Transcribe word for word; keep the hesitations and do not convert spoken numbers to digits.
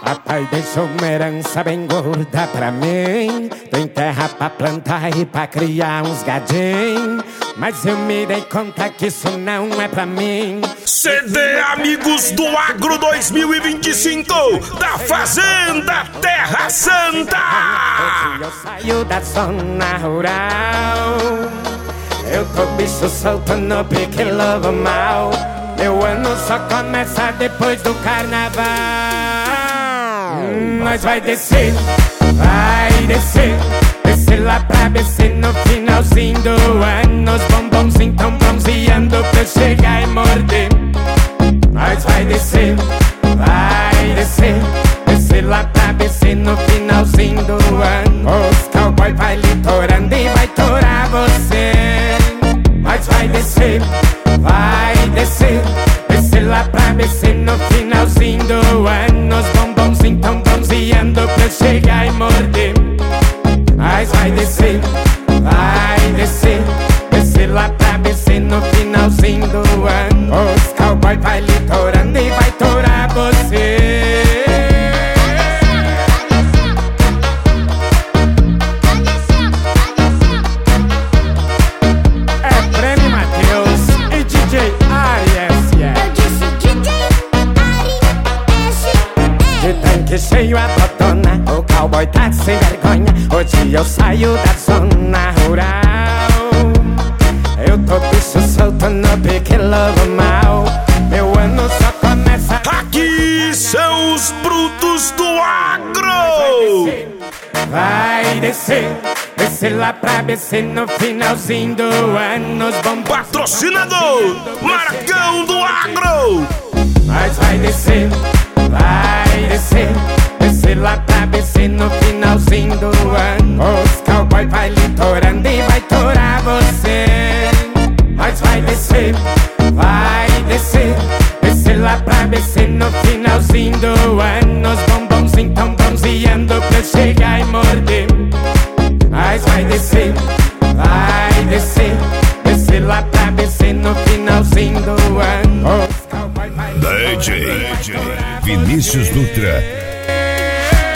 Papai deixou uma herança bem gorda pra mim. Tem terra pra plantar e pra criar uns gadinhos, mas eu me dei conta que isso não é pra mim. C D Amigos do Agro dois mil e vinte e cinco da Fazenda Terra Santa. Hoje eu saio da zona rural, eu tô bicho solto no pique lobo mal. Meu ano só começa depois do carnaval. hum, Nós vai descer, vai descer, descer lá pra B C no finalzinho do ano. Os bombonzinhos tão bronzeando pra eu chegar e morder. Nós vai descer, vai descer, descer lá pra B C no finalzinho do ano. Os cowboy vai litorando e vai torar você. Nós vai descer, vai descer, descer lá pra B C no finalzinho do ano. Os bombonzinhos tão bronzeando pra eu chegar e morder. Nós vai descer, vai descer, descer lá pra B C no finalzinho do ano. Os cowboy vai litorando e vai torar você. Que cheio a botona, o cowboy tá sem vergonha. Hoje eu saio da zona rural, eu tô bicho solto no pique lobo mal. Meu ano só começa. Aqui são os brutos do agro. Vai descer, descer lá pra B C no finalzinho do ano. Os bombons. Patrocinador Marcão do Agro. Mas vai descer, vai descer, descer lá pra B C no finalzinho do ano. Os cowboy vai litorando e vai torar você. Mas vai descer, vai descer, descer lá pra B C no finalzinho do ano. Os bombonzinhos tão bronzeando pra eu chegar e morder. Mas vai descer, vai descer, descer lá pra B C no finalzinho do ano. Os cowboy vai D J Vinícius Dutra.